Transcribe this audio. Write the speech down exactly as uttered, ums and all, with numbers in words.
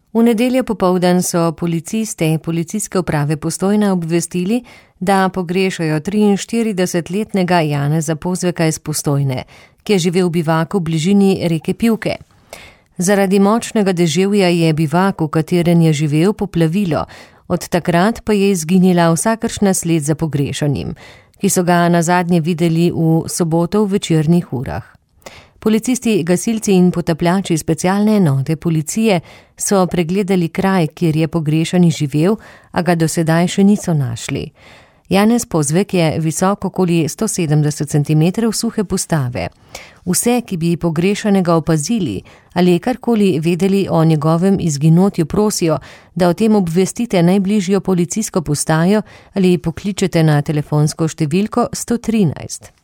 V nedeljo popoldan so policiste policijske uprave Postojna obvestili, da pogrešajo triinštiridesetletnega Janeza Pozveka iz Postojne, ki je živel v bivaku v bližini reke Pivke. Zaradi močnega deževja je bivak, v katerem je živel, poplavilo, od takrat pa je izginila vsakršna sled za pogrešanim, ki so ga nazadnje videli v soboto v večernih urah. Policisti, gasilci in potapljači specialne enote policije so pregledali kraj, kjer je pogrešani živel, a ga do sedaj še niso našli. Janez Pozvek je visok okoli sto sedemdeset centimetrov suhe postave. Vse, ki bi pogrešanega opazili ali karkoli vedeli o njegovem izginotju, prosijo, da o tem obvestite najbližjo policijsko postajo ali pokličete na telefonsko številko sto trinajst.